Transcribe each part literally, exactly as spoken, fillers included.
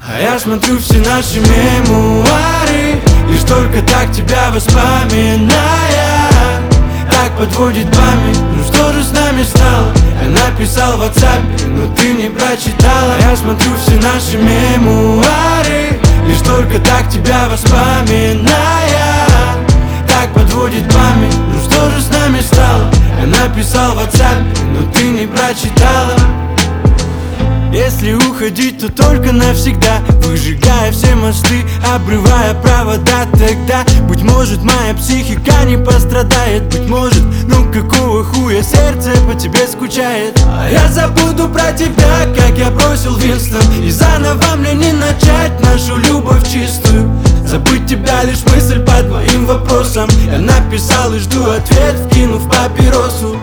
А я смотрю все наши мемуары, лишь только так тебя воспоминая. Так подводит память, ну что же с нами стало? Я написал в WhatsApp, но ты не прочитала. Я смотрю все наши мемуары, лишь только так тебя воспоминая. Так подводит память, ну что же с нами стало? Я написал в WhatsApp, но ты не прочитала. Если уходить, то только навсегда, выжигая все мосты, обрывая провода. Тогда, быть может, моя психика не пострадает. Быть может, ну какого хуя сердце по тебе скучает. А я забуду про тебя, как я бросил Винстон, и заново мне не начать нашу любовь чистую. Забыть тебя лишь мысль по твоим вопросам. Я написал и жду ответ, вкинув папиросу.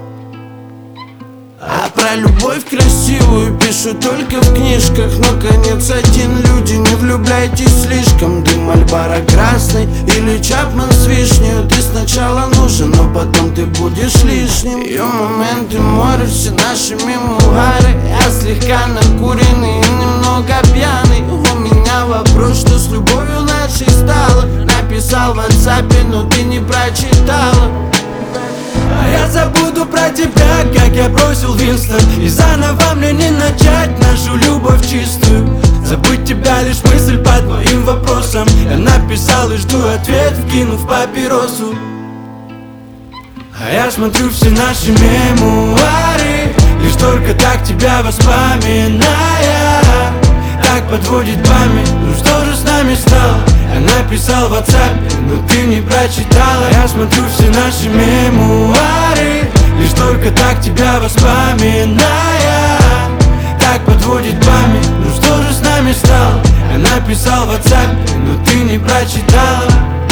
А про любовь красивую пишу только в книжках. Но конец один, люди, не влюбляйтесь слишком. Дым Мальборо красный или Чапман с вишней. Ты сначала нужен, но потом ты будешь лишним. Ее моменты море, все наши мемуары. Я слегка накуренный и немного пьяный. У меня вопрос, что с любовью нашей стало. Написал в WhatsApp, но ты не прочитала. А я забуду про тебя, как я бросил Винстон, и заново мне не начать нашу любовь чистую. Забыть тебя лишь мысль по твоим вопросам. Я написал и жду ответ, вкинув папиросу. А я смотрю все наши мемуары, лишь только так тебя воспоминая. Так подводит память, ну что же с нами стало? Я написал в WhatsApp, но ты не прочитала. Я смотрю все наши мемуары, лишь только так тебя воспоминая. Так подводит память, ну что же с нами стало? Я написал в WhatsApp, но ты не прочитала.